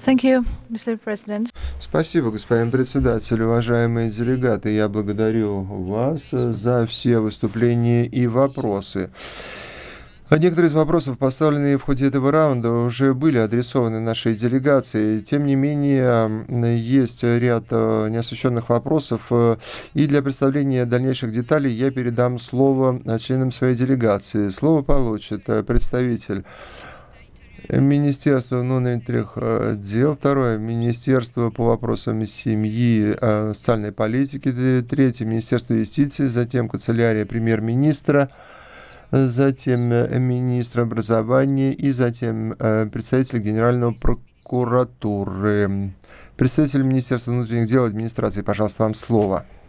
Thank you, Mr. President. Спасибо, господин председатель, уважаемые делегаты. Я благодарю вас за все выступления и вопросы. Некоторые из вопросов, поставленные в ходе этого раунда, уже были адресованы нашей делегации. Тем не менее, есть ряд неосвещенных вопросов. И для представления дальнейших деталей я передам слово членам своей делегации. Слово получит представитель Министерство внутренних дел, второе — Министерство по вопросам семьи, социальной политики, третье — Министерство юстиции, затем канцелярия премьер-министра, затем министр образования и затем представитель Генеральной прокуратуры. Представитель Министерства внутренних дел администрации, пожалуйста, вам слово.